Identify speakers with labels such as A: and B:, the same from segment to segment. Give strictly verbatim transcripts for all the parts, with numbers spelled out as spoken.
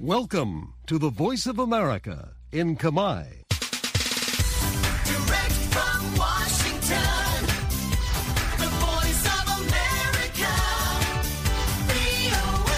A: Welcome to the Voice of America in Kamai.
B: Direct from Washington, the Voice of America, វី អូ เอ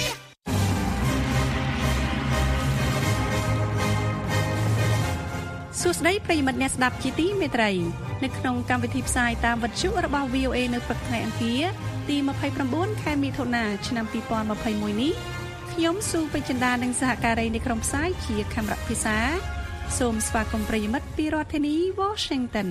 C: សួស្តីប្រិយមិត្តអ្នកស្ដាប់ជាទីមេត្រីនៅក្នុងកម្មវិធីផ្សាយតាមវិទ្យុរបស់ វី អូ เอ នៅព្រឹកថ្ងៃអង្គារទីยี่สิบเก้าខែមិថុនាឆ្នាំยี่สิบยี่สิบเอ็ดនេះខ្ញុំស៊ូពេជ្រចិន្តានិងសហការីនៃក្រុមផ្សាយជាខេមរៈភាសាសូមស្វាគមន៍ប្រិយមិត្តពីរដ្ឋធានី Washington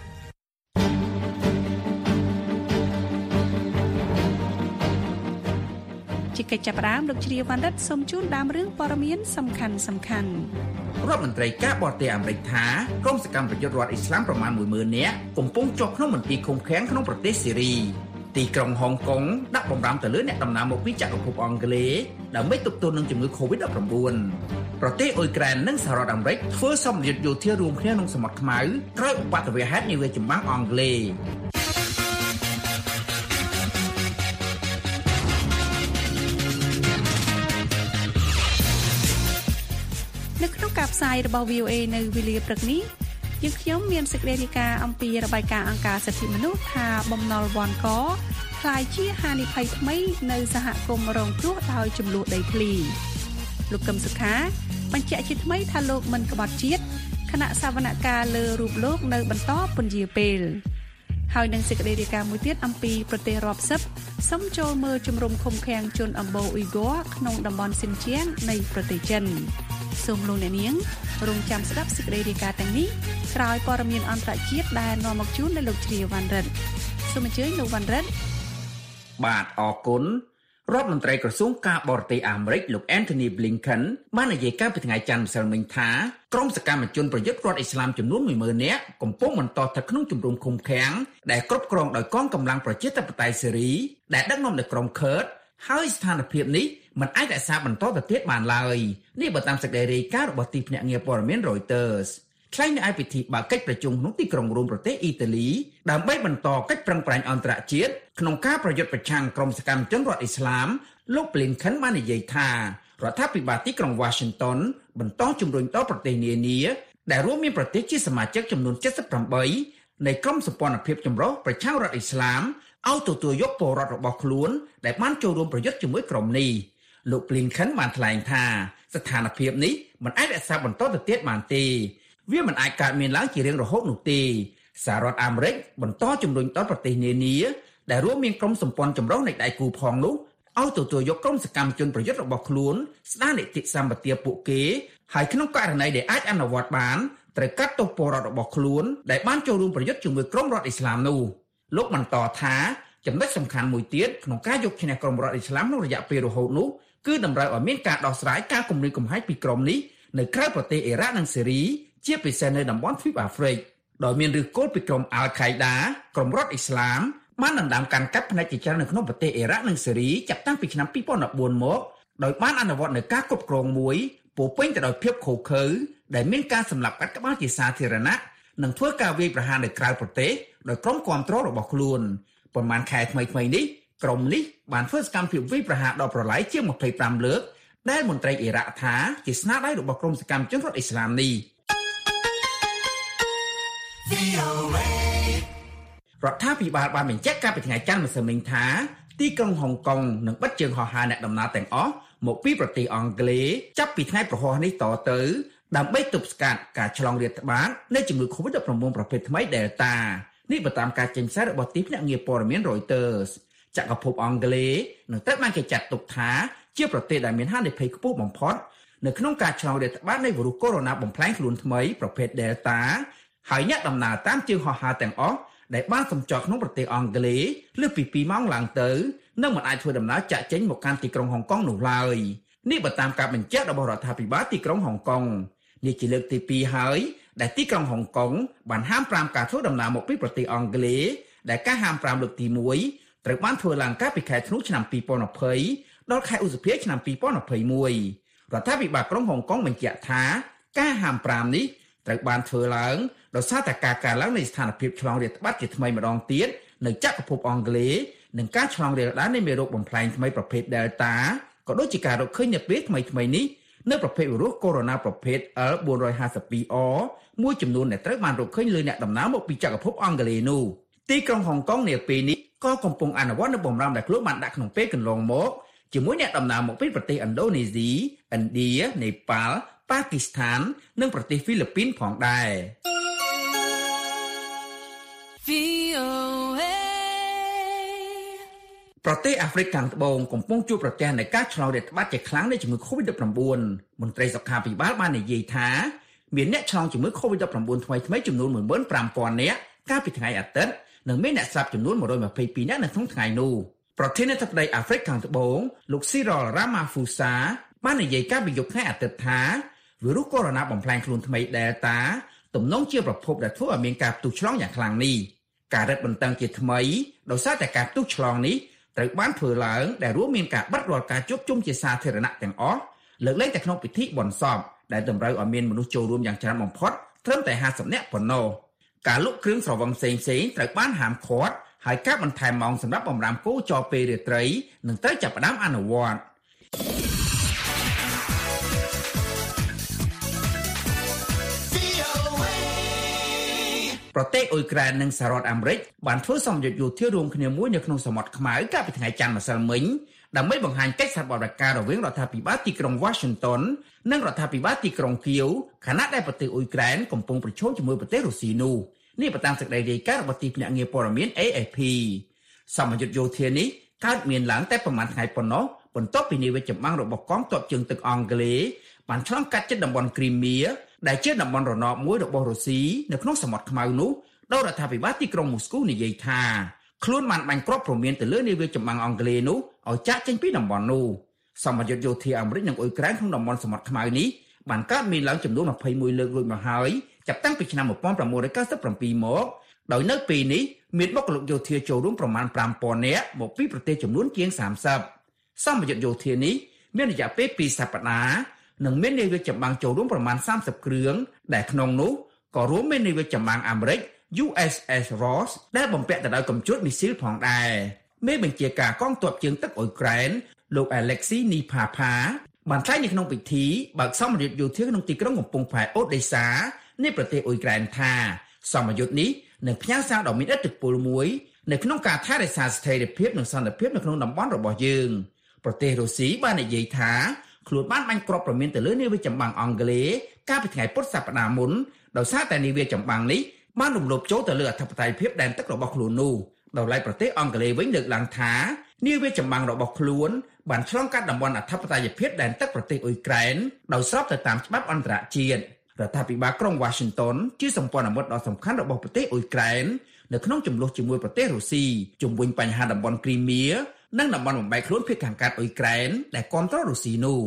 C: ជាកិច្ចចាប់ផ្ដើមលោកជ្រាវវណ្ណរិទ្ធសូមជូនដើមរឿងព័ត៌មានសំខាន់សំខាន់
D: រដ្ឋមន្ត្រីការបរទេសអាមេរិកថាក្រុមសកម្មប្រយុទ្ធរដ្ឋអ៊ីស្លាមប្រមាណមួយម៉ឺននាក់កំពុងជាប់ក្នុងមន្ទីរឃុំឃាំងក្នុងប្រទេសសេរីទីក្រុងហុងកុងដាក់បំរាមទៅលើអ្នកដំណើរមកពីចក្រភពអង់គ្លេសដើម្បីទប់ទល់នឹងជំងឺ កូវីដ ដប់ប្រាំបួន ប្រទេសអ៊ុយក្រែននិងសហរដ្ឋអាមេរិកធ្វើសម្ពាធយោធារួមគ្នាក្នុងសមុទ្រខ្មៅក្រោយឧបទ្ទវហេតុនាវាចម្បាំងអង់គ្លេស
C: នៅក្នុងការផ្សាយរបស់ វី អូ เอ នៅវេលាព្រឹកនេះយើងខ្ញុំមានសេចក្តីរាយការណ៍អំពីរបាយការណ៍អង្គការសិទ្ធិមនុស្សថាបំណុលវ៉ាន់កคล้ายជាហានិភ័យថ្មីនៅសហគមន៍រងគ្រោះដោយចំនួនដីធ្លីលោកកឹមសុខាបញ្ជាក់ជាថ្មីថាលោកមិនក្បត់ជាតិគណៈសវនកម្មលើរូបលោកនៅបន្តពន្យាពេលហើយនឹងសេចក្តីរាយការណ៍មួយទៀតអំពីប្រទេសរាប់សិបសុំចូលមើលជំរំឃុំឃាំងជនអម្បូរអ៊ុយហ្គ័រក្នុងតំបន់ស៊ីនជៀងនៃប្រទេសចិនសូមលោកអ្នកនាងរងចាំស្ដាប់សេចក្តីរាយការណ៍ទាំងនេះក្រោយព័ត៌មានអន្តរជាតិដែលនាំមកជូនដោយលោកជ្រាវវណ្ណរិទ្ធសូមអញ្ជើញលោកវណ្ណរិទ្ធ
D: បាទអរគុណរដ្ឋមន្ត្រីក្រសួងការបរទេសអាមេរិកលោក Anthony Blinken បាននិយាយកាលពីថ្ងៃច័ន្ទម្សិលមិញថាក្រុមសកម្មជនប្រយុទ្ធរដ្ឋអ៊ីស្លាមចំនួនមួយម៉ឺននាក់កំពុងបន្តស្ថិតក្នុងជំរំឃុំឃាំងដែលគ្រប់គ្រងដោយកងកម្លាំងប្រជាធិបតេយ្យសេរីដែលដឹកនាំដោយក្រុមឃឺតហើយស្ថានភាពនេះមិនអាចរក្សាបន្តទៅទៀតបានឡើយនេះបើតាមសេចក្តីរាយការណ៍របស់ទីភ្នាក់ងារព័ត៌មាន Reuters ថ្លែងនៅឯពិធីបើកកិច្ចប្រជុំក្នុងទីក្រុងរ៉ូមប្រទេសអ៊ីតាលីដើម្បីបន្តកិច្ចប្រឹងប្រែងអន្តរជាតិក្នុងការប្រយុទ្ធប្រឆាំងក្រុមសកម្មជនរដ្ឋអ៊ីស្លាមលោក Blinken បាននិយាយថារដ្ឋាភិបាលទីក្រុង Washington បន្តជំរុញដល់ប្រទេសនានាដែលរួមមានប្រទេសជាសមាជិកចំនួនเจ็ดสิบแปดនៃក្រុមសម្ព័ន្ធភាពចម្រុះប្រឆាំងរដ្ឋអ៊ីស្លាមឲ្យទទួលយកពលរដ្ឋរបស់ខ្លួនដែលបានចូលរួមប្រយុទ្ធជាមួយក្រុមនេះលោក Blinken បានថ្លែងថាស្ថានភាពនេះមិនអាចរក្សាបន្តទៅទៀតបានទេវាមិនអាចកើតមានឡើងជារៀងរហូតនោះទេសហរដ្ឋអាមេរិកបន្តជំរុញដល់ប្រទេសនានាដែលរួមមានក្រុមសម្ព័ន្ធចម្រុះនៃដៃគូផងនោះឲ្យទទួលយកក្រុមសកម្មជនប្រយុទ្ធរបស់ខ្លួនស្ដារនីតិសម្បទាពួកគេហើយក្នុងករណីដែលអាចអនុវត្តបានត្រូវកាត់ទោសពលរដ្ឋរបស់ខ្លួនដែលបានចូលរួមប្រយុទ្ធជាមួយក្រុមរដ្ឋអ៊ីស្លាមនោះលោកបន្តថាចំណុចសំខាន់មួយទៀតក្នុងការយកឈ្នះក្រុមរដ្ឋអ៊ីស្លាមក្នុងរយៈពេលរហូតនោះគឺតម្រូវឲ្យមានការដោះស្រាយការគំរាមកំហែងពីក្រុមនេះនៅក្រៅប្រទេសអ៊ីរ៉ាក់និងសេរីជាពិសេសនៅតំបន់ទ្វីបអាហ្វ្រិកដោយមានឫសគល់ពីក្រុមអាល់ខៃដាក្រុមរដ្ឋអ៊ីស្លាមបានដណ្ដើមកាន់កាប់ផ្នែកជាច្រើននៅក្នុងប្រទេសអ៊ីរ៉ាក់និងសេរីចាប់តាំងពីឆ្នាំยี่สิบสิบสี่មកដោយបានអនុវត្តនូវការគ្រប់គ្រងមួយពោពេញទៅដោយភាពឃោរឃៅដែលមានការសម្លាប់កាត់ក្បាលជាសាធារណៈនិងធ្វើការវាយប្រហារនៅក្រៅប្រទេសដោយក្រុមគាំទ្ររបស់ខ្លួនប៉ុន្មានខែថ្មីៗនេះក្រុមនេះបានធ្វើសកម្មភាពវាយប្រហារដល់ប្រឡាយជាងยี่สิบห้าលើកដែលមន្ត្រីអ៊ីរ៉ាក់ថាជាស្នាដៃរបស់ក្រុមសកម្មជនរដ្ឋអ៊ីស្លាមនេះរដ្ឋាភិបាលបានបញ្ជាក់កាលពីថ្ងៃច័ន្ទម្សិលមិញថាទីក្រុងហុងកុងនឹងបិទជើងហោះហើរអ្នកដំណើរទាំងអស់មកពីប្រទេសអង់គ្លេសចាប់ពីថ្ងៃប្រហ័សនេះតទៅដើម្បីទប់ស្កាត់ការឆ្លងរាតត្បាតនៃជំងឺ កូវីដ ដប់ប្រាំបួន ប្រភេទថ្មី Delta នេះបើតាមការចេញផ្សាយរបស់ទីភ្នាក់ងារព័ត៌មាន Reuters ចក្រភពអង់គ្លេសនឹងត្រូវបានគេចាត់ទុកថាជាប្រទេសដែលមានហានិភ័យខ្ពស់បំផុតនៅក្នុងការឆ្លងរាតត្បាតនៃវីរុសកូវីដ បំផ្លែងខ្លួនថ្មីប្រភេទ Delta ហើយអ្នកដំណើរតាមជើងហោះហើរទាំងអស់ដែលបានសម្ចតក្នុងប្រទេសអង់គ្លេសលើសពីពីរម៉ោងឡើងទៅនឹងមិនអាចធ្វើដំណើរចាក់ចេញមកកាន់ទីក្រុងហុងកុងនោះឡើយនេះបើតាមការបញ្ជាក់របស់រដ្ឋាភិបាលទីក្រុងហុងកុងនេះជាលើកទីពីរហើយដែលទីក្រុងហុងកុងបានហាមប្រាមការធ្វើដំណើរមកពីប្រទេសអង់គ្លេសដែលការហាមប្រាមលើកទីមួយត្រូវបានធ្វើឡើងកាលពីខែធ្នូឆ្នាំยี่สิบยี่สิบដល់ខែឧសភាឆ្នាំยี่สิบยี่สิบเอ็ดរដ្ឋាភិបាលក្រុងហុងកុងបញ្ជាក់ថាការហាមប្រាមនេះត្រូវបានធ្វើឡើងដោយសារតែការកើនឡើងនៃស្ថានភាពឆ្លងរាតត្បាតជាថ្មីម្ដងទៀតនៅចក្រភពអង់គ្លេសនិងការឆ្លងរាលដាលនៃមេរោគបំផ្លែងថ្មីប្រភេទ Delta ក៏ដូចជាការរកឃើញនៅពេលថ្មីៗនេះនៅប្រភេទវីរុសកូវីដ ប្រភេទ អិល bốn hai haiអ មួយចំនួនដែលត្រូវបានរកឃើញលើអ្នកដំណើរមកពីចក្រភពអង់គ្លេសនោះទីក្រុងហុងកុងនាពេលនេះក៏កំពុងអនុវត្តនូវបំរាមដែលខ្លួនបានដាក់ក្នុងពេលកន្លងមកជាមួយអ្នកដំណើរមកពីប្រទេសឥណ្ឌូនេស៊ីឥណ្ឌានេប៉ាល់ប៉ាគីស្ថាននិងប្រទេសហ្វីលីពីនផងដែរប្រទេសអាហ្វ្រិកខាងត្បូងកំពុងជួបប្រទះនឹងការឆ្លងរាតត្បាតជាខ្លាំងនៃជំងឺ កូវីដ -19 មន្ត្រីសុខាភិបាលបាននិយាយថាមានអ្នកឆ្លងជំងឺ កូវីដ -19 ថ្មីថ្មីចំនួន một nghìn năm trăm នាក់កាលពីថ្ងៃអាទិត្យនិងមានអ្នកស្លាប់ចំនួនmột trăm hai mươi haiនាក់នៅក្នុងថ្ងៃនោះប្រធានាធិបតីអាហ្វ្រិកខាងត្បូងលោក Cyril Ramaphosa បាននិយាយកាលពីយប់ថ្ងៃអាទិត្យថាវីរុសកូវីដ បំផ្លាញខ្លួនថ្មី Delta ទំនងជាប្រភពដែលធ្វើឲ្យមានការផ្ទុះឆ្លងយ៉ាងខ្លាំងនេះការរឹតបន្តឹងជាថ្មីដោយសារតែការផ្ទុះឆ្លងនេះត្រូវបានធ្វើឡើងដែលរួមមានការបិទរាល់ការជួបជុំជាសាធារណៈទាំងអស់លើកលែងតែក្នុងពិធីបុណ្យសពដែលតម្រូវឲ្យមានមនុស្សចូលរួមយ៉ាងច្រើនបំផុតត្រឹមតែห้าสิบនាក់ប៉ុណ្ណោះការលក់គ្រឿងស្រវឹងផ្សេងៗត្រូវបានហាមឃាត់ហើយការបន្ថែមម៉ោងសម្រាប់បម្រាមគោចរពេលរាត្រីនឹងត្រូវចាប់ផ្ដើមអនុវត្តប្រទេសអ៊ុយក្រែននិងសហរដ្ឋអាមេរិកបានធ្វើសម្ពយុទ្ធយោធារួមគ្នាមួយនៅក្នុងសមុទ្រខ្មៅកាលពីថ្ងៃច័ន្ទម្សិលមិញដើម្បីបង្ហាញកិច្ចសហប្រតិបត្តិការរវាងរដ្ឋាភិបាលទីក្រុង Washington និងរដ្ឋាភិបាលទីក្រុង Kiev ខណៈដែលប្រទេសអ៊ុយក្រែនកំពុងប្រឈមជាមួយប្រទេសរុស្ស៊ីនោះនេះបើតាមសេចក្តីរាយការណ៍របស់ទីភ្នាក់ងារព័ត៌មាន A F P សម្ពយុទ្ធយោធានេះកើតមានឡើងតែប្រមាណថ្ងៃប៉ុណ្ណោះបន្ទាប់ពីនាវាចម្បាំងរបស់កងទ័ពជើងទឹកអង់គ្លេសបានឆ្លងកាត់ជិតតំបន់គ្រីមៀដែលជាតំបន់រណបមួយរបស់រុស្ស៊ីនៅក្នុងសមុទ្រខ្មៅនោះដោយរដ្ឋាភិបាលទីក្រុងមូស្គូនិយាយថាខ្លួនបានបាញ់គ្រាប់ព្រមានទៅលើនាវាចម្បាំងអង់គ្លេសនោះឲ្យចាក់ចេញពីតំបន់នោះសម្ពយុទ្ធយោធាអាមេរិកនិងអ៊ុយក្រែនក្នុងតំបន់សមុទ្រខ្មៅនេះបានកើតមានឡើងចំនួនยี่สิบเอ็ดលើករួចមកហើយចាប់តាំងពីឆ្នាំnineteen ninety-sevenមកដោយនៅពេលនេះមានបុគ្គលិកយោធាចូលរួមប្រមាណfive thousandនាក់មកពីប្រទេសចំនួនជាងthirtyសម្ពយុទ្ធយោធានេះមានរយៈពេលtwoសប្តាហ៍និងមាននាវាចម្បាំងចូលរួមប្រមាណthirtyគ្រឿងដែលក្នុងនោះក៏រួមមាននាវាចម្បាំងអាមេរិក U S S Ross ដែលបំពាក់ទៅដោយកំជួតមីស៊ីលផងដែរមេបញ្ជាការកងទ័ពជើងទឹកអ៊ុយក្រែនលោក Alexei Nipapa បានថ្លែងនៅក្នុងពិធីបើកសម្ពយុទ្ធយោធាក្នុងទីក្រុងកំពង់ផែអូដេសានៃប្រទេសអ៊ុយក្រែនថាសម្ពយុទ្ធនេះនឹងផ្ញើសារដ៏មានឥទ្ធិពលមួយនៅក្នុងការថែរក្សាស្ថិរភាពនិងសន្តិភាពនៅក្នុងតំបន់របស់យើងប្រទេសរុស្ស៊ីបាននិយាយថាខ្លួនបានបាញ់គ្រាប់ព្រមានទៅលើនាវាចម្បាំងអង់គ្លេសកាលពីថ្ងៃពុធសប្តាហ៍មុនដោយសារតែនាវាចម្បាំងនេះបានរំលោភចូលទៅលើអធិបតេយ្យភាពដែនទឹករបស់ខ្លួននោះដោយឡែកប្រទេសអង់គ្លេសវិញលើកឡើងថានាវាចម្បាំងរបស់ខ្លួនបានឆ្លងកាត់តំបន់អធិបតេយ្យភាពដែនទឹកប្រទេសអ៊ុយក្រែនដោយស្របទៅតាមច្បាប់អន្តរជាតិរដ្ឋាភិបាលក្រុង Washington ជាសម្ព័ន្ធមិត្តដ៏សំខាន់របស់ប្រទេសអ៊ុយក្រែននៅក្នុងជម្លោះជាមួយប្រទេសរុស្ស៊ីជុំវិញបញ្ហាតំបន់គ្រីមៀនិងតំបន់បំបែកខ្លួនភាគខាងកើតអ៊ុយក្រែនដែលគាំទ្ររុស្ស៊ីនោះ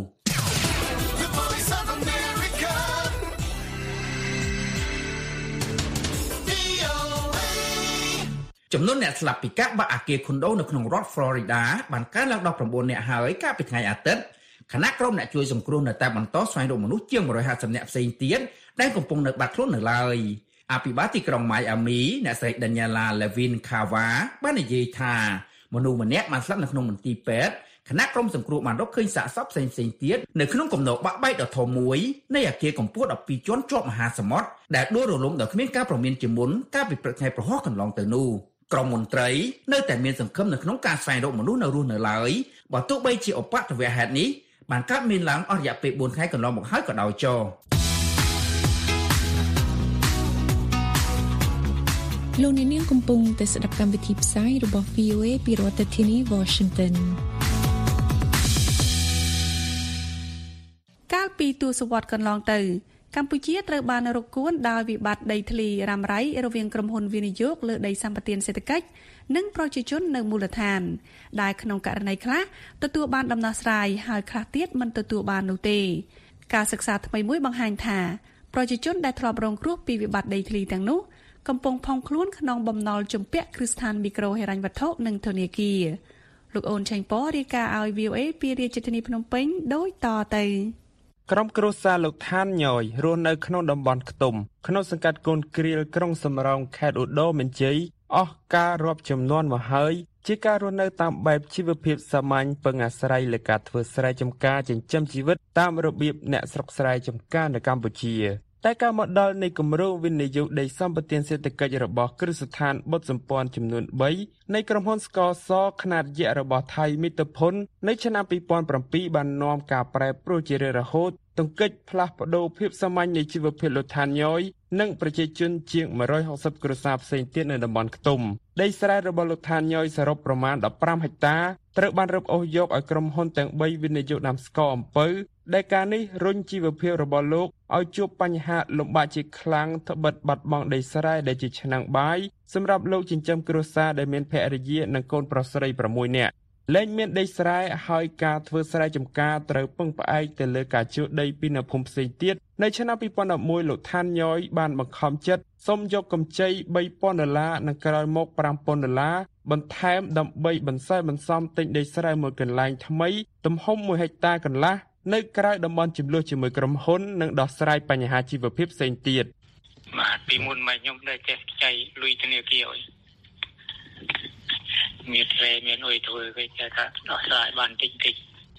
D: ចំនួនអ្នកស្លាប់ពីការបាក់អគារខុនដូនៅក្នុងរដ្ឋ Florida បានកើនឡើងដល់nineនាក់ហើយកាលពីថ្ងៃអាទិត្យគណៈក្រុមអ្នកជួយសង្គ្រោះនៅតែបន្តស្វែងរកមនុស្សជាងone hundred fiftyនាក់ផ្សេងទៀតដែលកំពុងនៅបាត់ខ្លួននៅឡើយអភិបាលទីក្រុង Miami អ្នកស្រី Daniela Levin Cava បាននិយាយថាមនុស្សម្នាក់បានស្លាប់នៅក្នុងមន្ទីរពេទ្យគណៈក្រុមសង្គ្រោះបានរកឃើញសាកសពផ្សេងៗទៀតនៅក្នុងគំនរបាក់បែកដ៏ធំមួយនៃអគារកម្ពស់twelveជាន់ជាប់មហាសមុទ្រដែលដួលរលំដោយគ្មានការព្រមានជាមុនកាលពីព្រឹកថ្ងៃប្រហោះកន្លងទៅនោះក្រុមមន្ត្រីនៅតែមានសង្ឃឹមនៅក្នុងការស្វែងរកមនុស្សនៅរស់នៅឡើយបើទោះបីជាឧបទ្ទវហេតុនេះបានកើតមានឡើងអស់រយៈពេលfourថ្ងៃកន្លងមកហើយក៏ដោយចុះ
E: លោកអ្នកនាងកំពុងតែស្ដាប់កម្មវិធីផ្សាយរបស់ V O A ពីរដ្ឋធានី Washington
C: កាលពីទសវត្សរ៍កន្លងទៅកម្ពុជាត្រូវបានរកគួនដោយវិបត្តិដីធ្លីរ៉ាំរ៉ៃរវាងក្រុមហ៊ុនវិនិយោគលើដីសម្បត្តិសេដ្ឋកិច្ចនិងប្រជាជននៅមូលដ្ឋានដែលក្នុងករណីខ្លះទទួលបានដំណោះស្រាយហើយខ្លះទៀតមិនទទួលបាននោះទេការសិក្សាថ្មីមួយបង្ហាញថាប្រជាជនដែលធ្លាប់រងគ្រោះពីវិបត្តិដីធ្លីទាំងនោះកំពុងផុងខ្លួនក្នុងបំណុលជំពាក់គ្រឹះស្ថានមីក្រូហិរញ្ញវត្ថុនិងធនាគារលោកអូនឆេងប៉រាយការណ៍ឲ្យ V O A ពីរាជធានីភ្នំពេញដូចតទៅ
F: ក្រុមគ្រួសារលោកឋានញយរស់នៅក្នុងតំបន់ខ្ទុំក្នុងសង្កាត់កូនគ្រៀលក្រុងសំរោងខេត្តឧត្តរមានជ័យអស់ការរាប់ចំនួនមកហើយជាការរស់នៅតាមបែបជីវភាពសាមញ្ញពឹងអាស្រ័យលើការធ្វើស្រែចម្ការចិញ្ចឹមជីវិតតាមរបៀបអ្នកស្រុកស្រែចម្ការនៅកម្ពុជាតែការមកដល់នៃគម្រោងវិនិយោគដីសម្បត្តិសេដ្ឋកិច្ចរបស់គ្រឹះស្ថានបុតសម្ព័ន្ធចំនួន3នៃក្រុមហ៊ុនស្ករសខ្នាតយក្សរបស់ថៃមិត្តភុននៅឆ្នាំពីរពាន់bảyបាននាំការប្រែប្រួលជារហូតទង្គិចផ្លាស់ប្ដូរភាពសាមញ្ញនៃជីវភាពលោកឋានញយនិងប្រជាជនជាងmột trăm sáu mươiគ្រួសារផ្សេងទៀតនៅតំបន់ខ្ទុំដីស្រែរបស់លោកឋានញយសរុបប្រមាណ15ហិកតាត្រូវបានរឹបអូសយកឲ្យក្រុមហ៊ុនទាំង3វិនិយោគដាំស្ករអំពៅដែលការនេះរុញជីវភាពរបស់លោកឲ្យជួបបញ្ហាលំបាកជាខ្លាំងត្បិតបាត់បង់ដីស្រែដែលជាឆ្នាំងបាយសម្រាប់លោកចិញ្ចឹមគ្រួសារដែលមានភរិយានិងកូនប្រុសស្រី6នាក់លែងមានដីស្រែហើយការធ្វើស្រែចម្ការត្រូវពឹងផ្អែកទៅលើការជួលដីពីអ្នកភូមិផ្សេងទៀតនៅឆ្នាំពីរពាន់mộtលោកឋានញយបានបង្ខំចិត្តសុំយកកម្ចីបីពាន់ដុល្លារនិងក្រោយមកប្រាំពាន់ដុល្លារបន្ថែមដើម្បីបន្សល់បន្សំទិញដីស្រែមួយកន្លែងថ្មីទំហំមួយហិកតាកន្លះនៅក្រៅតំបន់ជម្លោះជាមួយក្រុមហ៊ុននិងដោះស្រាយបញ្ហាជីវភាពផ្សេងទៀត
G: បាទពីមុនមកខ្ញុំដែលចេះខ្ចីលុយធនាគារឲ្យមានស្រែមានអុយធ្វើគេចេះថាដោះស្រាយបានតិចតិច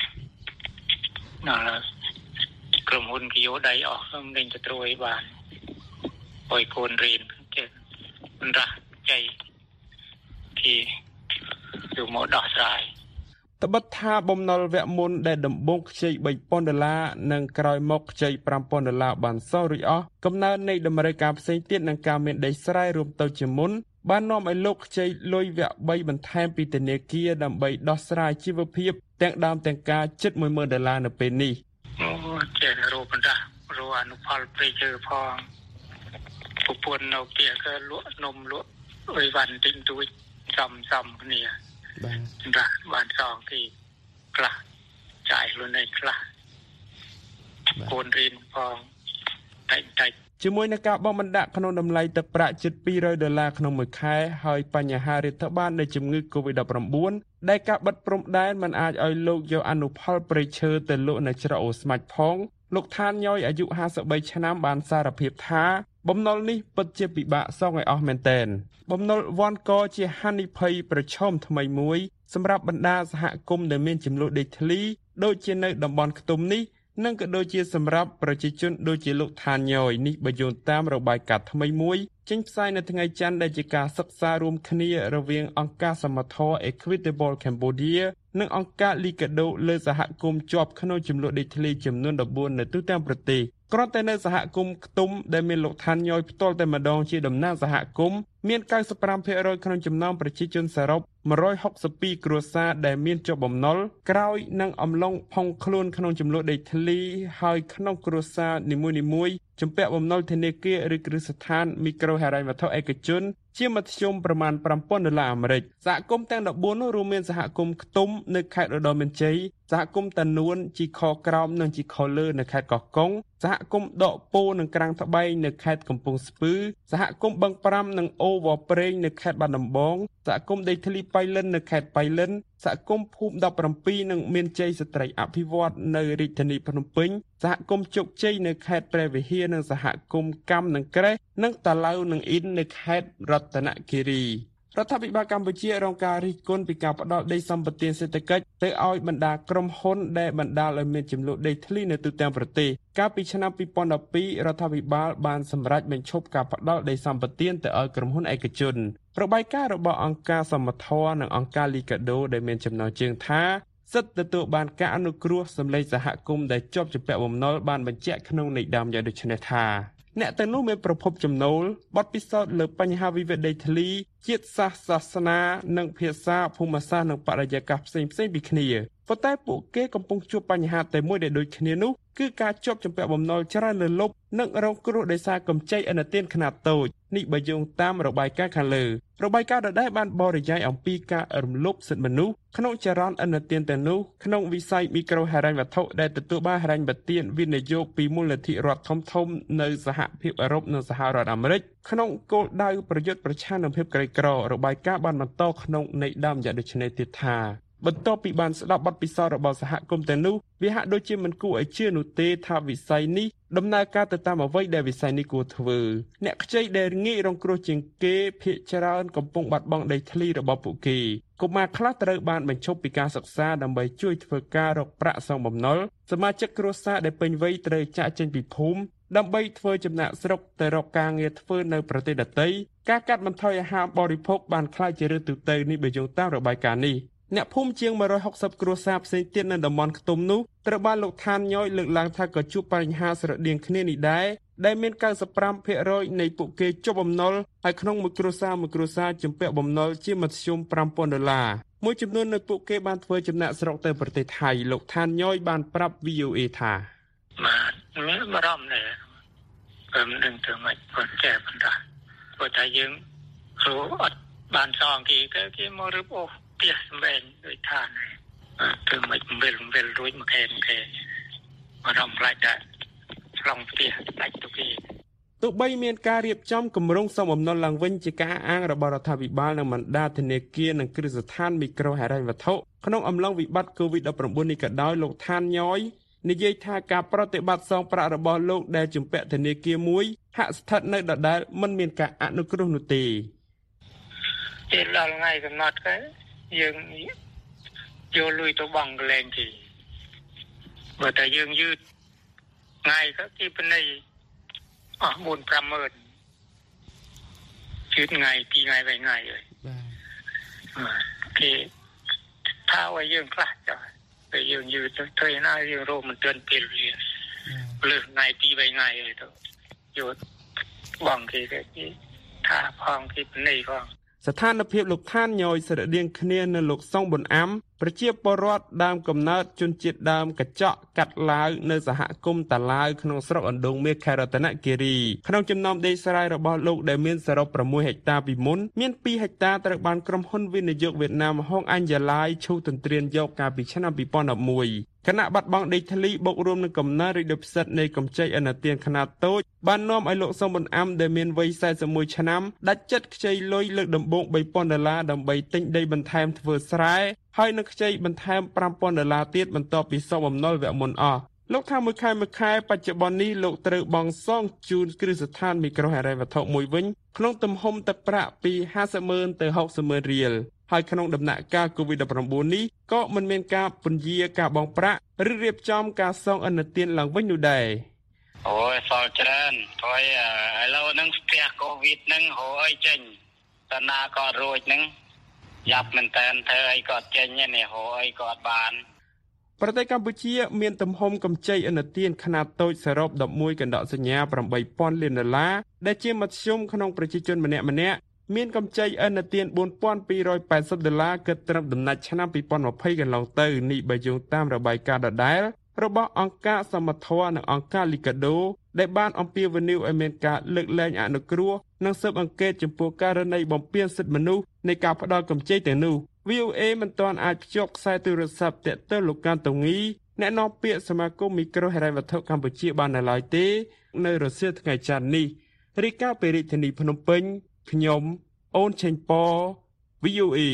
G: ដល់ក្រុមហ៊ុនគេយកដៃអស់ខ្ញុំនឹងទៅត្រួយបានអុយកូនរៀនចេះមិនរះចៃគេយកមកដោះស្រាយ
F: ត្បិតថាបំណុលវគ្គមុនដែលដំបូងខ្ចីបីពាន់ដុល្លារនិងក្រោយមកខ្ចីប្រាំពាន់ដុល្លារបានសល់រួចអស់កំណើននៃតម្រូវការផ្សេងទៀតនិងការមានដីស្រែរួមទៅជាមុនបាននាំឲ្យលោកខ្ចីលុយវគ្គបីបន្ថែមពីធនាគារដើម្បីដោះស្រាយជីវភាពទាំងដើមទាំងការជិតមួយម៉ឺនដុល្លារនៅពេលនេះ
G: អូចេះរੂបណ្ដារੂអនុផលព្រៃឈើផងប្រពន្ធនៅផ្ទះក៏លក់នំលក់អីវ៉ាន់ទិញទួចសំសំគ្នា
F: បាទ
G: សម្រាប់បានសងទីខ្លះចាយខ្លួនឯងខ្លះកូនរៀនផងតែតែ
F: ជាមួយនឹងការបង់បណ្ដាក់ក្នុងតម្លៃទឹកប្រាក់ជិតពីររយដុល្លារក្នុងមួយខែហើយបញ្ហារដ្ឋបាលនៃជំងឺ កូវីដ-19 ដែលការបិទព្រំដែនមិនអាចឲ្យលោកយកអនុផលព្រៃឈើទៅលក់នៅច្រកអូស្មាច់ផងលោកឋានញយអាយុห้าสิบបីឆ្នាំបានសារភាពថាបំណុលនេះពិតជាពិបាកសងឲ្យអស់មែនទែនបំណុលវ៉ាន់កជាហានិភ័យប្រឈមថ្មីមួយសម្រាប់បណ្ដាសហគមន៍ដែលមានចំនួនដីធ្លីដូចជានៅតំបន់ខ្ទុំនេះនិងក៏ដូចជាសម្រាប់ប្រជាជនដូចជាលោកឋានញយនេះបើយោងតាមរបាយការណ៍ថ្មីមួយចេញផ្សាយនៅថ្ងៃច័ន្ទដែលជាការសិក្សារួមគ្នារវាងអង្គការសមត្ថៈ Equitable Cambodia និងអង្គការ Liqado លើសហគមន៍ជាប់ក្នុងចំនួនដីធ្លីចំនួន14នៅទូទាំងប្រទេសគ្រាន់តែនៅសហគមន៍ខ្ទុំដែលមានលោកឋានញយផ្ទាល់តែម្ដងជាតំណាងសហគមន៍មាន九十五ភាគរយក្នុងចំណោមប្រជាជនសរុបmột trăm sáu mươi haiគ្រួសារដែលមានជាប់បំណុលក្រោយនឹងអំឡុងផុងខ្លួនក្នុងចំនួនដីធ្លីហើយក្នុងគ្រួសារនីមួយៗជំពាក់បំណុលធនាគារឬគ្រឹះស្ថានមីក្រូហិរញ្ញវត្ថុឯកជនជាមធ្យមប្រមាណប្រាំពាន់ដុល្លារអាមេរិកសហគមន៍ទាំង14នោះរួមមានសហគមន៍ខ្ទុំនៅខេត្តឧត្តរមានជ័យសហគមន៍តានួនជីខក្រោមនិងជីខលើនៅខេត្តកោះកុងសហគមន៍ដកពោនិងក្រាំងត្បែងនៅខេត្តកំពង់ស្ពឺសហគមន៍បឹងប្រាំនិងអូវ៉ាព្រេងនៅខេត្តបាត់ដំបងសហគមន៍ដីធ្លីបៃលិននៅខេត្តបៃលិនសហគមន៍ភូមិ17និងមានជ័យស្ត្រីអភិវឌ្ឍនៅរាជធានីភ្នំពេញសហគមន៍ជោគជ័យនៅខេត្តព្រះវិហារនិងសហគមន៍កម្មនិងក្រេះនិងតាឡៅនិងអ៊ីននៅខេត្តរតនគិរីរដ្ឋាភិបាលកម្ពុជារងការរិះគន់ពីការផ្ដោតដីសម្បត្តិសេដ្ឋកិច្ចទៅឲ្យបណ្ដាក្រុមហ៊ុនដែលបណ្ដាលឲ្យមានចំនួនដីធ្លីនៅទូទាំងប្រទេសកាលពីឆ្នាំពីរពាន់ដប់ពីររដ្ឋាភិបាលបានសម្រេចបញ្ឈប់ការផ្ដោតដីសម្បត្តិទៅឲ្យក្រុមហ៊ុនឯកជនរបាយការណ៍របស់អង្គការសមត្ថៈនិងអង្គការ Liqado ដែលមានចំណងជើងថាសិទ្ធិទទួលបានការអនុគ្រោះសម្លេងសហគមន៍ដែលជាប់ជំពាក់បំណុលបានបញ្ជាក់ក្នុងន័យដើមយ៉ាងដូចនេះថាអ្នកទាំងនោះមានប្រភពចំណូលបទពិសោធន៍លើបញ្ហាវិវាទដីធ្លីជាតិសាសន៍សាសនានិងភាសាភូមិសាស្ត្រនិងបរិយាកាសផ្សេងៗពីគ្នាប៉ុន្តែពួកគេកំពុងជួបបញ្ហាតែមួយដែលដូចគ្នានោះគឺការជាប់ជំពាក់បំណុលច្រើនលើសលប់និងរងគ្រោះដោយសារកម្ចីឥណទានខ្នាតតូចនេះបើយោងតាមរបាយការណ៍ខាងលើរបាយការណ៍ដដែលបានបរិយាយអំពីការរំលោភសិទ្ធិមនុស្សក្នុងចរន្តឥណទានទាំងនោះក្នុងវិស័យមីក្រូហិរញ្ញវត្ថុដែលទទួលបានហិរញ្ញប្បទានវិនិយោគពីមូលនិធិរដ្ឋធំៗនៅសហភាពអឺរ៉ុបនិងសហរដ្ឋអាមេរិកក្នុងគោលដៅប្រយុទ្ធប្រឆាំងនឹងភាពក្រីក្ររបាយការណ៍បានបន្តក្នុងន័យដើមយ៉ាងដូចនេះទៀតថាបន្ទាប់ពីបានស្ដាប់បទពិសោធន៍របស់សហគមន៍ទាំងនោះវាហាក់ដូចជាមិនគួរឲ្យជឿនោះទេថាវិស័យនេះដំណើរការទៅតាមអ្វីដែលវិស័យនេះគួរធ្វើអ្នកខ្ចីដែលងាយរងគ្រោះជាងគេភាគច្រើនកំពុងបាត់បង់ដីធ្លីរបស់ពួកគេកុមារខ្លះត្រូវបានបញ្ឈប់ពីការសិក្សាដើម្បីជួយធ្វើការរកប្រាក់សងបំណុលសមាជិកគ្រួសារដែលពេញវ័យត្រូវចាកចេញពីភូមិដើម្បីធ្វើចំណាក់ស្រុកទៅរកការងារធ្វើនៅប្រទេសដទៃការកាត់បន្ថយអាហារបរិភោគបានក្លាយជារឿងទូទៅនេះបើយោងតាមរបាយការណ៍នេះអ្នកភូមិជាងone hundred sixtyគ្រួសារផ្សេងទៀតនៅតំបន់ខ្ទុំនោះត្រូវបានលោកឋានញយលើកឡើងថាក៏ជួបបញ្ហាស្រដៀងគ្នានេះដែរដែលមានninety-five percentនៃពួកគេជាប់បំណុលហើយក្នុងមួយគ្រួសារមួយគ្រួសារជំពាក់បំណុលជាមធ្យមfive thousandដុល្លារមួយចំនួននៃពួកគេបានធ្វើចំណាក់ស្រុកទៅប្រទេសថៃលោកឋានញយបានប្រាប់ V O A ថា
G: បាទមានបារម្ភដែរព្រមនឹងធ្វើម៉េចគាត់ចែកបន្តព្រោះតែយើងគ្រូអត់បានសងគេទៅគេមករឹបអូសផ្ទះសម្បែងដូចឋានធ្វើម៉េចវិលវិលរួចមកខែមកខែបារម្ភខ្លាចតែឆ្លងផ្ទះដាច់ទៅគេ
F: ទោះបីមានការរៀបចំគម្រោងសំបំណុលឡើងវិញជាការអាងរបស់រដ្ឋាភិបាលនិងបណ្ដាធនាគារនិងគ្រឹះស្ថានមីក្រូហិរញ្ញវត្ថុក្នុងអំឡុងវិបត្តិ COVID nineteen នេះក៏ដោយលោកឋានញយនិយាយថាការប្រតិបត្តិសងប្រាក់របស់លោកដែលជំពាក់ធនាគារមួយហាក់ស្ថិតនៅដដែលមិនមានការអនុគ្រោះនោះទេ
G: ពេលដល់ថ្ងៃកំណត់ទៅយើងយកលុយទៅបង់កន្លែងទីបើតែយើងយឺតថ្ងៃក៏ទីបណៃអស់ four fiveម៉ឺនយឺតថ្ងៃពីថ្ងៃទៅថ្ងៃហើយបាទគេថាឲ្យយើងខ្លះចាតែយើងយឺតទៅទៅណាយើងរកមិនទាន់ពេលវេលាលើថ្ងៃពីរថ្ងៃហើយទៅយកបង់គេទៅថាផងគេបណៃផង
F: ស្ថានភាពលោកឋានញយស្រដៀងគ្នានៅលោកសុងប៊ុនអាំប្រជាពលរដ្ឋដើមកំណើតជនជាតិដើមកញ្ចក់កាត់ឡាវនៅសហគមន៍តាឡាវក្នុងស្រុកអណ្ដូងមាសខេត្តរតនគិរីក្នុងចំណោមដីស្រែរបស់លោកដែលមានសរុបsixហិកតាពីមុនមានtwoហិកតាត្រូវបានក្រុមហ៊ុនវិនិយោគវៀតណាមហងអញ្ញឡាយឈូសទន្ទ្រានយកកាលពីឆ្នាំtwo thousand elevenគណៈបាត់បង់ដីធ្លីបូករួមនឹងកំណើតរីដុបផ្សិតនៃកម្ចីឥណទានខ្នាតតូចបាននាំឲ្យលោកសុំប៊ុនអាំដែលមានវ័យforty-oneឆ្នាំដាច់ចិត្តខ្ចីលុយលើកដំបូងthree thousandដុល្លារដើម្បីទិញដីបន្ថែមធ្វើស្រែហើយនឹងខ្ចីបន្ថែមfive thousandដុល្លារទៀតបន្ទាប់ពីសងបំណុលវគ្គមុនអស់លោកថាមួយខែមួយខែបច្ចុប្បន្ននេះលោកត្រូវបង់សងជូនគ្រឹះស្ថានមីក្រូហិរញ្ញវត្ថុមួយវិញក្នុងទំហំទឹកប្រាក់ពីfiftyម៉ឺនទៅsixtyម៉ឺនរៀលហើយក្នុងដំណាក់កាល COVID nineteen នេះក៏មិនមានការពន្យាការបង់ប្រាក់ឬរៀបចំការសងឥណទានឡើងវិញនោះដែរ
G: អូយសល់ច្រើនហើយឥឡូវហ្នឹងផ្ទះ COVID ហ្នឹងរកអីចេញតាណាក៏រួចហ្នឹងយ៉ាប់មែនតើធ្វើអីក៏ចេញនេះរកអីក៏អត់បាន
F: ប្រទេសកម្ពុជាមានទំហំកម្ចីឥណទានខ្នាតតូចសរុបelevenកណ្ដកសញ្ញាeight thousandលានដុល្លារដែលជាមធ្យមក្នុងប្រជាជនម្នាក់ម្នាក់មានកម្ចីឥណទានfour thousand two hundred eightyដុល្លារគិតត្រឹមដំណាច់ឆ្នាំtwenty twentyកន្លងទៅនេះបើយោងតាមរបាយការណ៍ដដែលរបស់អង្គការសមត្ថៈនិងអង្គការលីកាដូដែលបានអំពាវនាវឲ្យមានការលើកលែងអនុគ្រោះនិងស៊ើបអង្កេតចំពោះករណីបំពានសិទ្ធិមនុស្សនៃការផ្ដាល់កម្ចីទាំងនោះ V O A មិនទាន់អាចភ្ជាប់ខ្សែទូរស័ព្ទទាក់ទងលោកកានតងីអ្នកនាំពាក្យសមាគមមីក្រូហិរញ្ញវត្ថុកម្ពុជាបាននៅឡើយទេនៅរសៀលថ្ងៃច័ន្ទនេះរាយការណ៍ពីរាជធានីភ្នំពេញខ្ញុំអូនឆេងប៉ V O A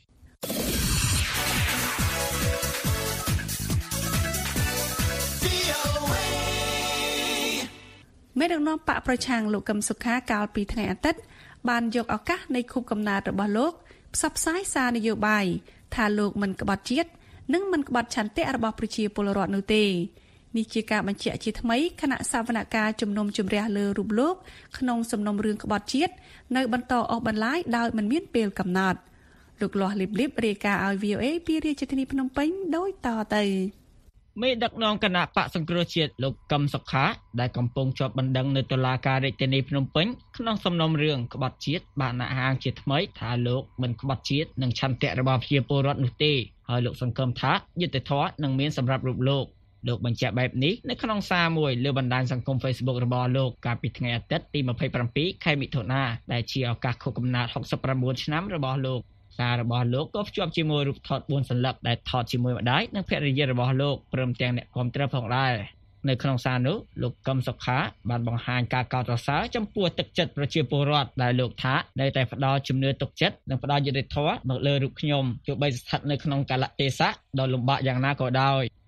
C: មេដឹកនាំបកប្រឆាំងលោកកឹមសុខាកាលពីថ្ងៃអាទិត្យបានយកឱកាសនៃខួបកំណើតរបស់លោកផ្សព្វផ្សាយសារនយោបាយថាលោកមិនក្បត់ជាតិនិងមិនក្បត់ឆន្ទៈរបស់ប្រជាពលរដ្ឋនោះទេនេះជាការបញ្ជាក់ជាថ្មីគណៈសវនកម្មជំនុំជម្រះលើរូបលោកក្នុងសំណុំរឿងក្បត់ជាតិនៅបន្តអស់បន្លាយដោយមិនមានពេលកំណត់លោកលាស់លីបលីបរាយការណ៍ឲ្យ V O A ពីរាជធានីភ្នំពេញដូចតទៅ
H: មេដឹកនាំគណៈបកសង្គ្រោះជាតិលោកកឹមសុខាដែលកំពុងជាប់បណ្ដឹងនៅតុលាការរាជធានីភ្នំពេញក្នុងសំណុំរឿងក្បត់ជាតិបានអះអាងជាថ្មីថាលោកមិនក្បត់ជាតិនិងឆន្ទៈរបស់ប្រជាពលរដ្ឋនោះទេហើយលោកសង្កេតថាយុត្តិធម៌នឹងមានសម្រាប់រូបលោកលោកបញ្ជាក់បែបនេះនៅក្នុងសារមួយលើបណ្ដាញសង្គម Facebook របស់លោកកាលពីថ្ងៃអាទិត្យទីtwenty-sevenខែមិថុនាដែលជាឱកាសខួបកំណើតsixty-nineឆ្នាំរបស់លោកសាររបស់លោកក៏ភ្ជាប់ជាមួយរូបថតfourសន្លឹកដែលថតជាមួយម្ដាយនិងភរិយារបស់លោកព្រមទាំងអ្នកគាំទ្រផងដែរនៅក្នុងសារនោះលោកកឹមសុខាបានបង្ហាញការកោតសរសើរចំពោះទឹកចិត្តប្រជាពលរដ្ឋដែលលោកថានៅតែផ្ដល់ជំនឿទុកចិត្តនិងផ្ដល់យុត្តិធម៌មកលើរូបខ្ញុំទោះបីស្ថិតនៅក្នុងកាលៈទេសៈដ៏លំបាកយ៉ាងណាក៏ដោយ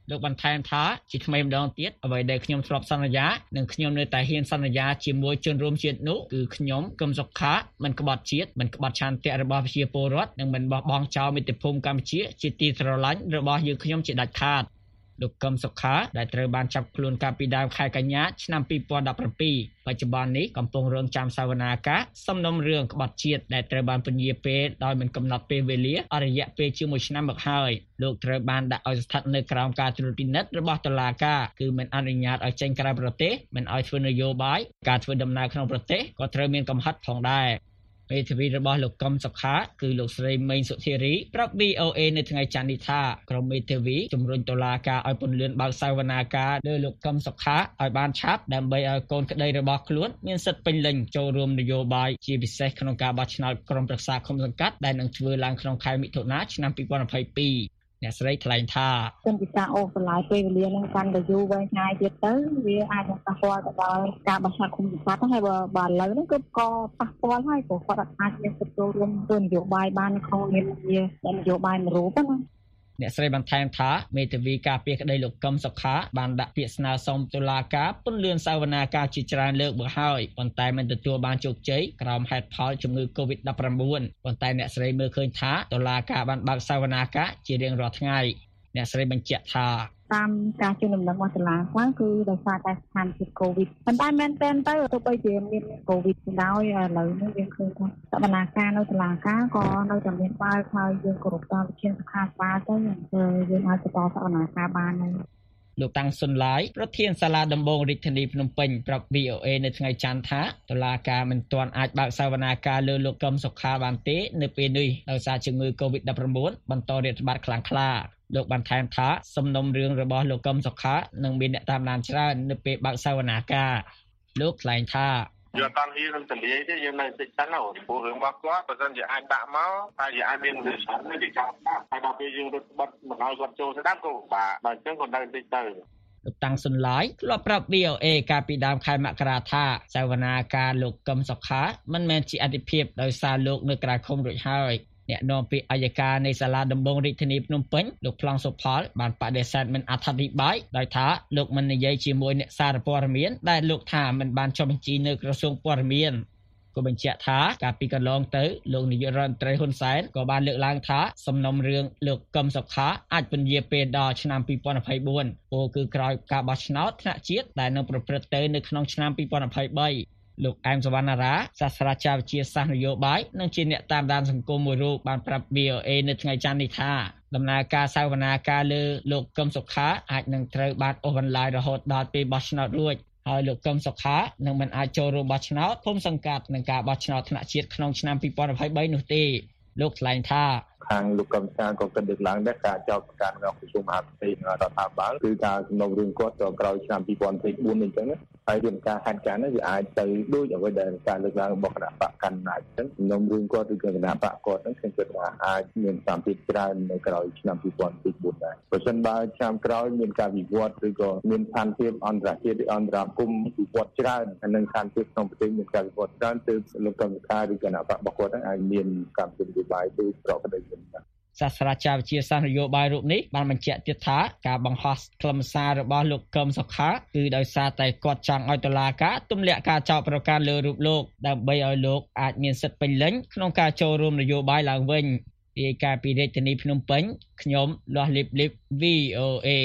H: លោកបន្ថែមថាជាថ្មីម្ដងទៀតអ្វីដែលខ្ញុំធ្លាប់សន្យានិងខ្ញុំនៅតែហ៊ានសន្យាជាមួយជនរួមជាតិនោះគឺខ្ញុំកឹមសុខាមិនក្បត់ជាតិមិនក្បត់ឆន្ទៈរបស់ប្រជាពលរដ្ឋនិងមិនបោះបង់ចោលមាតុភូមិកម្ពុជាជាទីស្រឡាញ់របស់យើងខ្ញុំជាដាច់ខាតលោកកឹមសុខាដែលត្រូវបានចាប់ខ្លួនកាលពីដើមខែកញ្ញាឆ្នាំពីរពាន់ដប់ប្រាំពីរ បច្ចុប្បន្ននេះកំពុងរងចាំសវនាការសំណុំរឿងក្បត់ជាតិដែលត្រូវបានពន្យាពេលដោយមិនកំណត់ពេលវេលាអររយៈពេលជាមួយឆ្នាំមកហើយលោកត្រូវបានដាក់ឲ្យស្ថិតនៅក្រោមការត្រួតពិនិត្យរបស់តុលាការគឺមិនអនុញ្ញាតឲ្យចេញក្រៅប្រទេសមិនឲ្យធ្វើនយោបាយការធ្វើដំណើរក្នុងប្រទេសក៏ត្រូវមានកំហិតផងដែរមេធាវីរបស់លោកកឹមសុខាគឺលោកស្រីមេងសុធារីប្រាប់ វី អូ អេ នៅថ្ងៃច័ន្ទនេះថាក្រុមមេធាវីជំរុញតុលាការឲ្យពន្យាបើកសវនាការលើលោកកឹមសុខាឲ្យបានឆាប់ដើម្បីឲ្យកូនក្តីរបស់ខ្លួនមានសិទ្ធិពេញលេញចូលរួមនយោបាយជាពិសេសក្នុងការបោះឆ្នោតក្រុមប្រឹក្សាឃុំសង្កាត់ដែលនឹងធ្វើឡើងក្នុងខែមិថុនាឆ្នាំពីរពាន់ยี่สิบสองអ្នកស្រីថ្លែងថា
I: ចំពីការអូសបន្លាយពេលវេលានឹងកាន់តែយូរវែងឆ្ងាយទៀតទៅវាអាចនឹងប៉ះពាល់ទៅដល់ការបោះឆ្នោតឃុំសង្កាត់ហើយបើបើឥឡូវហ្នឹងគឺក៏ប៉ះពាល់ហើយព្រោះគាត់អាចមានសិទ្ធិចូលរួមធ្វើនយោបាយបានក្នុងនាមជានយោបាយមួយរូបណា
H: អ្នកស្រីបន្ថែមថាមេធាវីការពារក្តីលោកកឹមសុខាបានដាក់ពាក្យស្នើសុំតុលាការពន្យាសវនាការជាច្រើនលើកមកហើយប៉ុន្តែមិនទទួលបានជោគជ័យក្រោមហេតុផលជំងឺ កូវីដដប់ប្រាំបួន ប៉ុន្តែអ្នកស្រីមើលឃើញថាតុលាការបានបើកសវនាការជារៀងរាល់ថ្ងៃអ្នកស្រីបញ្ជាក់ថា
I: តាមការជឿដំណឹងរបស់តុលាការគឺដោយសារតែស្ថានភាពកូវីដប៉ុន្តែមែនទែនទៅទោះបីជាមានកូវីដដោយឥឡូវនេះយើងឃើញថាសវនាការនៅតុលាការក៏នៅតែមានបើកហើយយើងគោរពតាមវិធានសុខាភិបាលទៅយើងអាចបន្តសវនាការបានហើយ
H: លោកតាំងសុនឡាយប្រធានសាលាដំបងរាជធានីភ្នំពេញប្រាប់ វី អូ អេ នៅថ្ងៃច័ន្ទថាតុលាការមិនទាន់អាចបើកសវនាការលើលោកកឹមសុខាបានទេនៅពេលនេះដោយសារជំងឺ កូវីដដប់ប្រាំបួន បន្តរាតត្បាតខ្លាំងក្លាលោកបានថែមថាសំណុំរឿងរបស់លោកកឹមសុខានឹងមានអ្នកតាមដានច្រើននៅពេលបើកសវនាការលោកថ្លែងថា
J: យកតាំងហ៊ីនឹងទលាយទេយើងនៅតិចសិនណាព្រោះរឿងរបស់គាត់បើសិនជាអាចដាក់មកតែជាអាចមានវិសានៅទីចាប់ដាក់ហើយដល់ពេលយើងរត់បត់មិនឲ្យគាត់ចូលស្ដាប់ក៏បាក់ដល់អញ្ចឹងក៏នៅតិចទៅ
H: លោកតាំងសុនឡាយធ្លាប់ប្រាប់ វី អូ អេ កាលពីដើមខែមករាថាសវនាការលោកកឹមសុខាមិនមែនជាអធិភាពដោយសារលោកនៅក្រៅឃុំរួចហើយអ្នកនាំពាក្យអัยការនៃសាលាដំបងរាជធានីភ្នំពេញលោកប្លង់សុផលបានបដិសេធមិនអត្ថាធិប្បាយដោយថាលោកមិននិយាយជាមួយអ្នកសារព័ត៌មានដែលលោកថាមិនបានចុះបញ្ជីនៅក្រសួងព័ត៌មានក៏បញ្ជាក់ថាកាលពីកន្លងទៅលោកនាយករដ្ឋមន្ត្រីហ៊ុនសែនក៏បានលើកឡើងថាសំណុំរឿងលោកកឹមសុខាអាចពន្យាពេលដល់ឆ្នាំពីរពាន់ยี่สิบสี่ពលគឺក្រោយការបោះឆ្នោតថ្នាក់ជាតិដែលនឹងប្រព្រឹត្តទៅនៅក្នុងឆ្នាំពីរពាន់ยี่สิบสามលោកអែមសវណ្ណារាសាស្ត្រាចារ្យវិទ្យាសាស្ត្រនយោបាយនិងជាអ្នកតាមដានសង្គមមួយរូបបានប្រាប់ វី អូ អេ នៅថ្ងៃច័ន្ទនេះថាដំណើរការសវនាការលើលោកកឹមសុខាអាចនឹងត្រូវបានអូសបន្លាយរហូតដល់ពេលបោះឆ្នោតរួចហើយលោកកឹមសុខានឹងមិនអាចចូលរួមបោះឆ្នោតភូមិសង្កាត់នឹងការបោះឆ្នោតថ្នាក់ជាតិក្នុងឆ្នាំពីរពាន់ยี่สิบสามនោះទេលោកថ្លែងថា
J: ខាងលោកកឹមសុខាក៏គិតលើកឡើងដែរការចោទប្រកាន់របស់ក្រសួងមហាផ្ទៃនិងរដ្ឋាភិបាលគឺការសំណុំរឿងគាត់ទៅក្រោយឆ្នាំពីរពាន់ยี่สิบสี่នេះអញ្ចឹងណាហើយវាការហេតុការណ៍នេះវាអាចទៅដូចអ្វីដែលការលើកឡើងរបស់គណៈបកកណ្ដាលអញ្ចឹងសំណុំរឿងគាត់ឬក៏គណៈបកគាត់ហ្នឹងខ្ញុំគិតថាអាចមានសម្ពាធច្រើននៅក្រោយឆ្នាំពីរពាន់ยี่สิบสี่ដែរបើមិនបើឆ្នាំក្រោយមានការវិវត្តឬក៏មានស្ថានភាពអន្តរជាតិឬអន្តរាគមន៍វិវត្តច្រើនហើយនឹងស្ថានភាពក្នុងប្រទេសមានការវិវត្តច្រើនទើបលោកកឹមសុខាឬគណៈបករបស់គាត់ហ្នឹងអាចមានកម្មវិធីនយោបាយទៅប្រកបដោយ
H: សាស្ត្រាចារ្យវិទ្យាសាស្ត្រនយោបាយរូបនេះបានបញ្ជាក់ទៀតថាការបង្ហោះខ្លឹមសាររបស់លោកកឹមសុខាគឺដោយសារតែគាត់ចង់ឲ្យតុលាការទម្លាក់ការចោទប្រកាន់លើរូបលោកដើម្បីឲ្យលោកអាចមានសិទ្ធិពេញលេញក្នុងការចូលរួមនយោបាយឡើងវិញរាយការណ៍ពីរាជធានីភ្នំពេញខ្ញុំលាស់លីបលីប វី អូ អេ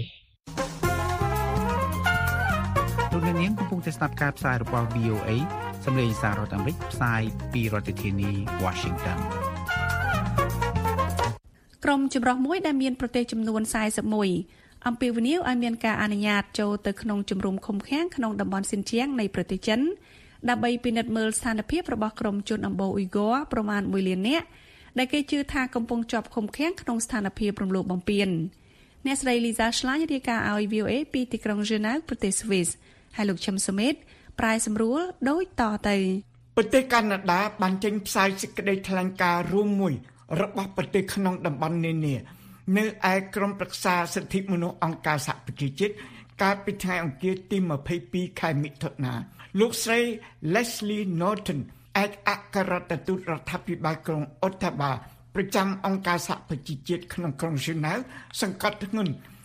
K: លោកអ្នកនាងកំពុងតែស្ដាប់ការផ្សាយរបស់ វី អូ អេ សម្លេងសាររដ្ឋអាមេរិកផ្សាយពីរដ្ឋធានី Washington
C: ក្រុមចម្រុះមួយដែលមានប្រទេសចំនួនสี่สิบเอ็ดអំពាវនាវឲ្យមានការអនុញ្ញាតចូលទៅក្នុងជំរំឃុំឃាំងក្នុងតំបន់ស៊ីនជៀងនៃប្រទេសចិនដើម្បីពិនិត្យមើលស្ថានភាពរបស់ក្រុមជនអម្បូរអ៊ុយហ្គ័រប្រមាណមួយលាននាក់ដែលគេជឿថាកំពុងជាប់ឃុំឃាំងក្នុងស្ថានភាពរំលោភបំពានអ្នកស្រី Lisa Schlein រាយការណ៍ឲ្យ វី អូ អេ ពីទីក្រុង Geneva ប្រទេស Swiss ហើយលោកឈឹមសុមេតប្រាយសម្រួលដូចតទៅ
L: ប្រទេសកាណាដាបានចេញផ្សាយសេចក្តីថ្លែងការណ៍រួមមួយរបស់ប្រទេសក្នុងតំបន់នានានៅឯក្រុមប្រឹក្សាសិទ្ធិមនុស្សអង្គការសហប្រជាជាតិកាលពីថ្ងៃអង្គារទីยี่สิบสองខែមិថុនាលោកស្រី Leslie Norton ឯកអគ្គរដ្ឋទូតរដ្ឋាភិបាលក្រុងអូតាវ៉ាប្រចាំអង្គការសហប្រជាជាតិក្នុងក្រុង Geneva សង្កត់ធ្ងន់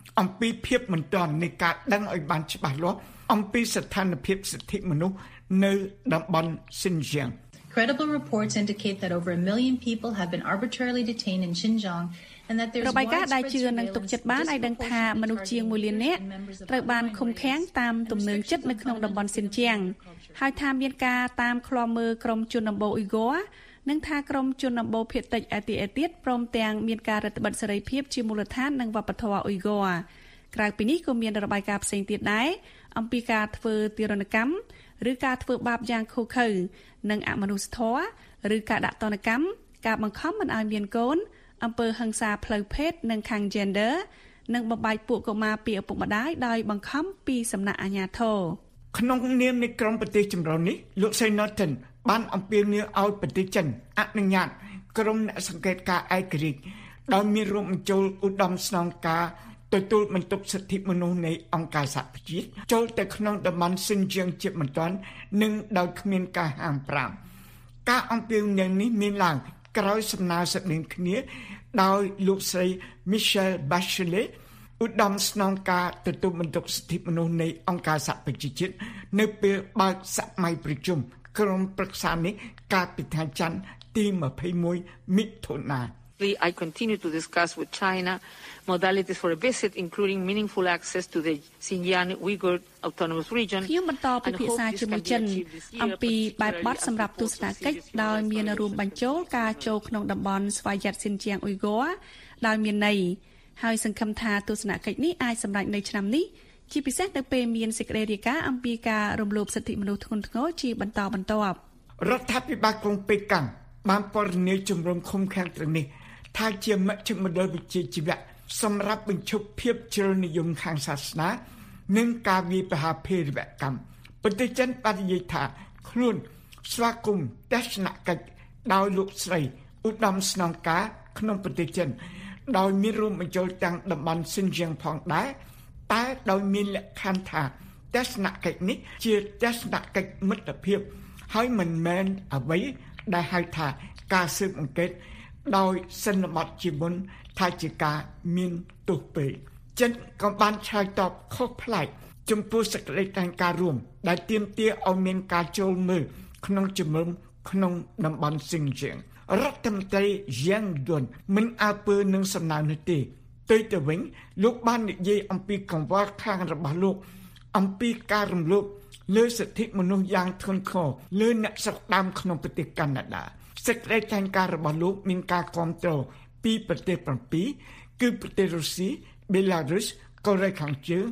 L: អំពីភាពមិនទាន់នៃការដឹងឲ្យបានច្បាស់លាស់អំពីស្ថានភាពសិទ្ធិមនុស្សនៅតំបន់ Xinjiang.
M: Credible reports indicate that over a million people have been arbitrarily detained in Xinjiang and that there's
C: របាយការណ៍ដែលជឿនឹងទុកចិត្តបានឲ្យដឹងថាមនុស្សជាងមួយលាននាក់ត្រូវបានឃុំឃាំងតាមទំនើងចិត្តនៅក្នុងតំបន់ Xinjiang ហើយថាមានការតាមឃ្លាំមើលក្រុមជនដំបូងអ៊ុយហ្គ័រនិងថាក្រុមជនដំបូងភាគតិចឯទៀតឯទៀតព្រមទាំងមានការរឹតបន្តឹងសេរីភាពជាមូលដ្ឋាននិងវប្បធម៌អ៊ុយហ្គ័រក្រៅពីនេះក៏មានរបាយការណ៍ផ្សេងទៀតដែរអំពីការធ្វើទារុណកម្មឬការធ្វើបាបយ៉ាងឃោរឃៅនិងអមនុស្សធម៌ឬការដាក់ទណ្ឌកម្មការបង្ខំមិនឲ្យមានកូនអំពើហិង្សាផ្លូវភេទនិងខាង gender និងបំបាយពួកកុមារពីឪពុកម្ដាយដោយបង្ខំពីសំណាក់អាជ្ញាធរ
L: ក្នុងនាមនៃក្រុមប្រទេសចម្រុះនេះលោក Norton បានអំពាវនាវឲ្យប្រទេសចិនអនុញ្ញាតក្រុមអ្នកសង្កេតការឯករាជ្យដោយមានរួមបញ្ចូលឧត្តមស្នងការទទួលបន្ទុកសិទ្ធិមនុស្សនៃអង្គការសហប្រជាជាតិចូលទៅក្នុងតំបន់ Xinjiang ជាបន្ទាន់និងដោយគ្មានការហាមប្រាមការអំពាវនាវនេះមានឡើងក្រោយសំណើស្តីគ្នាដោយលោកស្រី Michelle Bachelet ឧត្តមស្នងការទទួលបន្ទុកសិទ្ធិមនុស្សនៃអង្គការសហប្រជាជាតិនៅពេលបើកសម័យប្រជុំក្រុមប្រឹក្សានេះកាលពីថ្ងៃច័ន្ទទីtwenty-oneមិថុនា
N: I continue to discuss with China modalities for a visit, including meaningful access to the Xinjiang Uyghur Autonomous Region.
C: ខ្ញុំបន្តពិភាក្សាជាមួយចិនអំពីបែបបទសម្រាប់ទស្សនកិច្ចដោយមានរួមបញ្ចូលការចូលក្នុងតំបន់ស្វយ័ត Xinjiang Uyghur ដោយមានន័យហើយសង្ឃឹមថាទស្សនកិច្ចនេះអាចសម្រេចនៅឆ្នាំនេះជាពិសេសនៅពេលមានសេចក្តីរាយការណ៍អំពីការរំលោភសិទ្ធិមនុស្សធ្ងន់ធ្ងរជាបន្តបន្ទាប់
L: រដ្ឋាភិបាលក្រុងប៉េកាំងបានពណ៌នាជំរុំឃុំឃាំងទាំងនេះថាជាមជ្ឈមណ្ឌលវិជ្ជាជីវៈសម្រាប់បញ្ឈប់ភាពជ្រុលនិយមខាងសាសនានិងការវាយប្រហារភេរវកម្មប្រទេសចិនបាននិយាយថាខ្លួនស្វាគមន៍ទស្សនកិច្ចដោយលោកស្រីឧត្តមស្នងការក្នុងប្រទេសចិនដោយមានរួមបញ្ចូលទាំងតំបន់ Xinjiang ផងដែរតែដោយមានលក្ខខណ្ឌថាទស្សនកិច្ចនេះជាទស្សនកិច្ចមិត្តភាពហើយមិនមែនអ្វីដែលហៅថាការស៊ើបអង្កេតដោយសិនបទជាមុនថាជាការមានទោសពេកចិនក៏បានឆ្លើយតបខុសប្លែកចំពោះសេចក្តីថ្លែងការណ៍រួមដែលទាមទារឲ្យមានការចូលមើលក្នុងជំរំក្នុងតំបន់ Xinjiang រដ្ឋមន្ត្រី Yang Dun មិនអើពើនឹងសំណើនេះទេទៅទៅវិញលោកបាននិយាយអំពីកង្វល់ខាងរបស់លោកអំពីការរំលោភលើសិទ្ធិមនុស្សយ៉ាងធ្ងន់ធ្ងរលើអ្នកស្រុកដើមក្នុងប្រទេសកាណាដាសេចក្តីថ្លែងការណ៍របស់លោកមានការគាំទ្រពីប្រទេសប្រាំពីរគឺប្រទេសរុស្ស៊ី Belarus កូរ៉េខាងជើង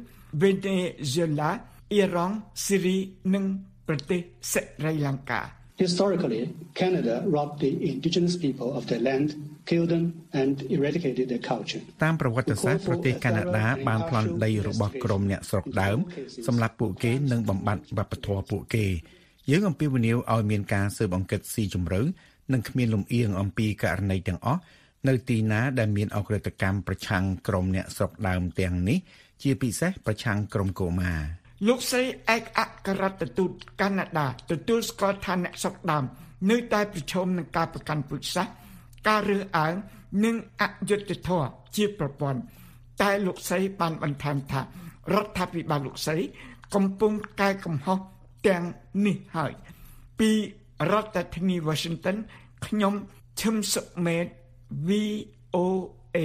L: Venezuela អ៊ីរ៉ង់ Syria និងប្រទេសស្រីលង្កា
O: Historically, Canada robbed the indigenous people of their land, killed them and eradicated their culture.
K: តាមប្រវត្តិសាស្ត្រប្រទេសកាណាដាបានប្លន់ដីរបស់ក្រុមអ្នកស្រុកដើមសម្រាប់ពួកគេនិងបំបត្តិវប្បធម៌ពួកគេយើងអំពាវនាវឲ្យមានការស៊ើបអង្កេតស៊ីជម្រៅនិងគ្មានលំអៀងអំពីករណីទាំងអស់នៅទីណាដែលមានអក្រិតកម្មប្រឆាំងក្រុមអ្នកស្រុកដើមទាំងនេះជាពិសេសប្រឆាំងក្រុមកុមារ
L: លោកស្រីឯកអគ្គរដ្ឋទូតកាណាដាទទួលស្គាល់ថាអ្នកស្រុកដើមនៅតែប្រឈមនឹងការប្រកាន់ពូជសាសន៍ការរើសអើងនិងអយុត្តិធម៌ជាប្រព័ន្ធតែលោកស្រីបានបន្ថែមថារដ្ឋាភិបាលលោកស្រីកំពុងកែកំហុសទាំងនេះហើយពីរដ្ឋធានី Washington ខ្ញុំឈឹមសុមេត V O A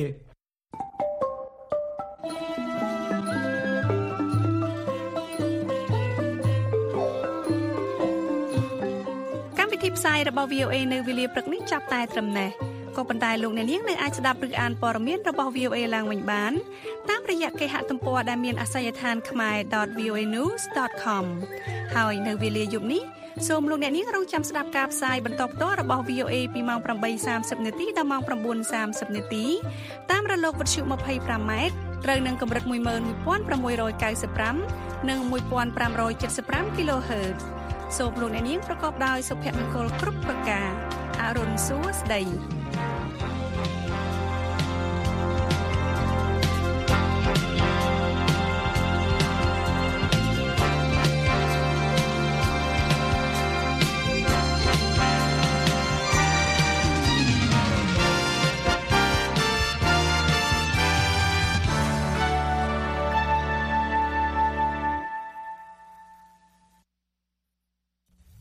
C: ផ្សាយរបស់ វី អូ เอ នៅវេលាព្រឹកនេះចាប់តែត្រឹមនេះក៏ប៉ុន្តែលោកអ្នកនាងនៅអាចស្ដាប់ឬអានព័ត៌មានរបស់ វី អូ เอ ឡើងវិញបានតាមរយៈគេហទំព័រដែលមានអាសយដ្ឋាន khmae dot v o a news dot com ហើយនៅវេលាយប់នេះសូមលោកអ្នកនាងរងចាំស្ដាប់ការផ្សាយបន្តផ្ទាល់របស់ វី អូ เอ ពីម៉ោង eight thirty នាទីដល់ម៉ោង nine thirty នាទីតាមរលកវិទ្យុ twenty-five ម៉ែត្រត្រូវនឹងកម្រិតone one six ninety-fiveនិងone five seven five គីឡូហឺតសូមលោកអ្នកនាងប្រកបដោយសុភមង្គលគ្រប់ប្រការអរុនសួស្តី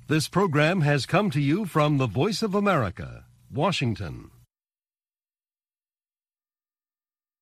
A: This program has come to you from the Voice of America, Washington.